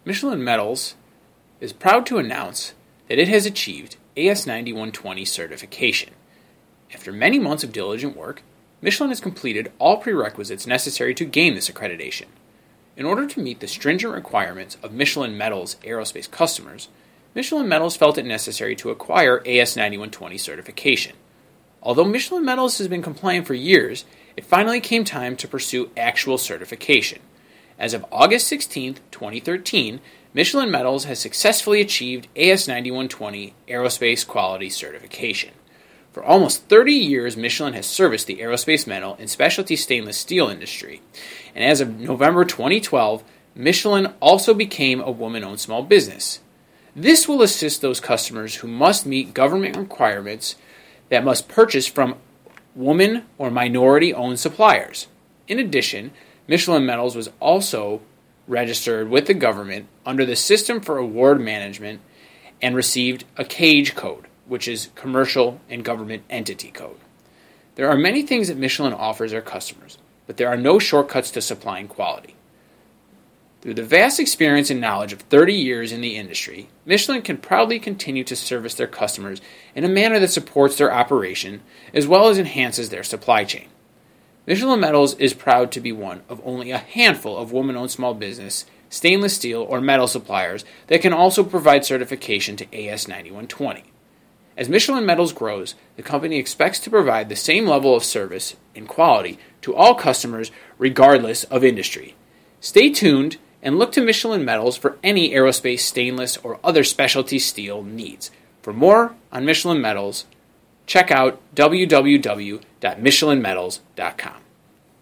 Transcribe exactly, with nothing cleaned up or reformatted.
Michelin Metals is proud to announce that it has achieved A S ninety-one twenty certification. After many months of diligent work, Michelin has completed all prerequisites necessary to gain this accreditation. In order to meet the stringent requirements of Michelin Metals aerospace customers, Michelin Metals felt it necessary to acquire A S ninety-one twenty certification. Although Michelin Metals has been compliant for years, it finally came time to pursue actual certification. As of August sixteenth, twenty thirteen, Michelin Metals has successfully achieved A S ninety-one twenty Aerospace Quality Certification. For almost thirty years, Michelin has serviced the aerospace metal and specialty stainless steel industry. And as of November twenty twelve, Michelin also became a woman-owned small business. This will assist those customers who must meet government requirements that must purchase from woman or minority-owned suppliers. In addition, Michelin Metals was also registered with the government under the System for Award Management and received a CAGE code, which is Commercial and Government Entity Code. There are many things that Michelin offers our customers, but there are no shortcuts to supplying quality. Through the vast experience and knowledge of thirty years in the industry, Michelin can proudly continue to service their customers in a manner that supports their operation as well as enhances their supply chain. Michelin Metals is proud to be one of only a handful of woman-owned small business, stainless steel, or metal suppliers that can also provide certification to A S ninety-one twenty. As Michelin Metals grows, the company expects to provide the same level of service and quality to all customers regardless of industry. Stay tuned and look to Michelin Metals for any aerospace, stainless, or other specialty steel needs. For more on Michelin Metals, check out w w w dot michelin metals dot com.